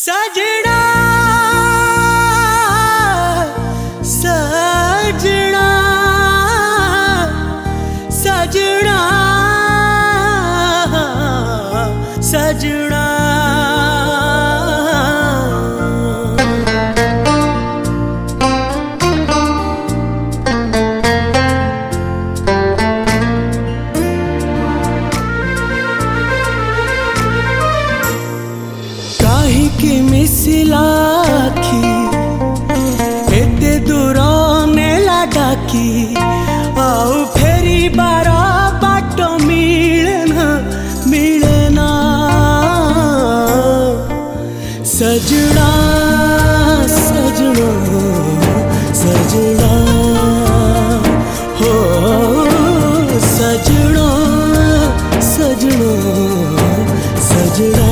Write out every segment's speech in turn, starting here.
सजना सजना सजना सजना काहीकि मिसिलाखी एते दूर नेला डाकी आउ फेरी बार बाट मिले ना सजना सजना सजना हो सजना सजना सजना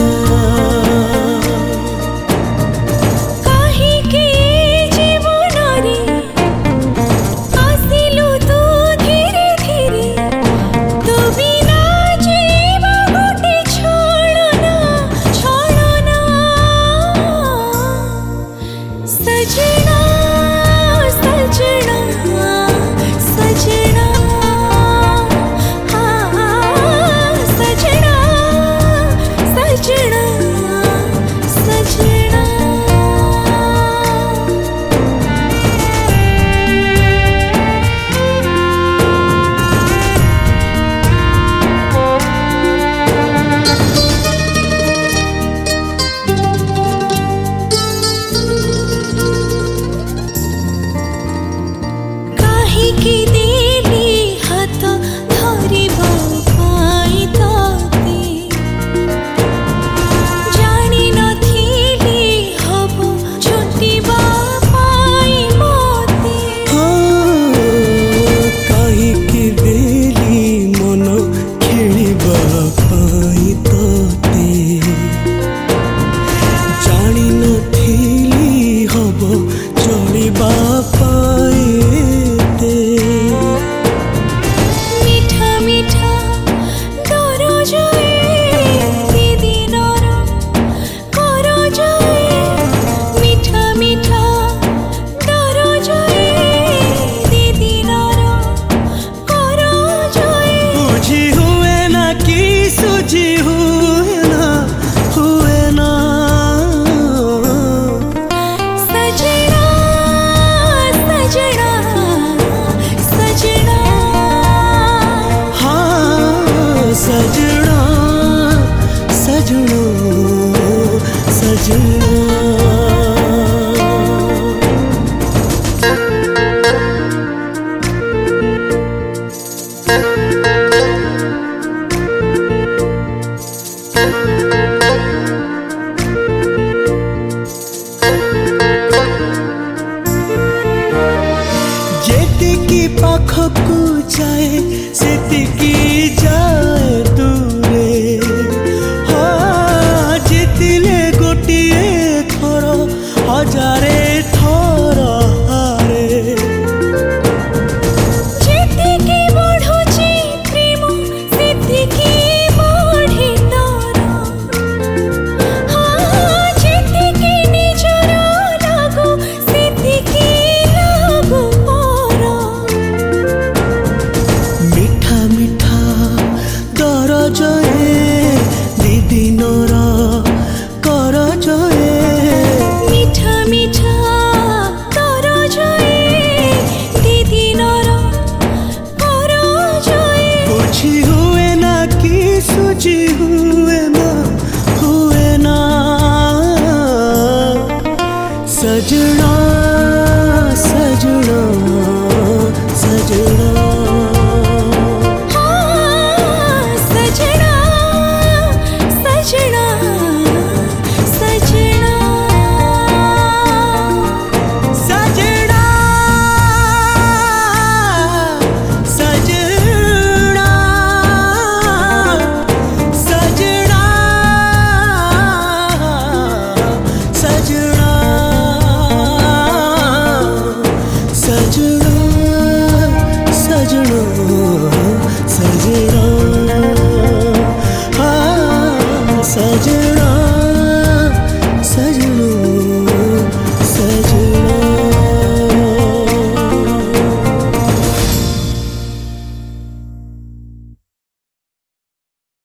जेतिकी पाखकू जाए सेतिकी जाए दूरे हाँ जितिले गोटिए थर हजारे थर हारे जेतिकी बढ़ुची प्रेम सेतिकी बढ़ी तोर हाँ जेतिकी निजर लागू सेतिकी लागू मिठा मिठा दर जये दिदिनर कर जये मिठा मिठा तर जये दिदिनर कर जये बुझी हुए ना कि सुझी हुए ना सजना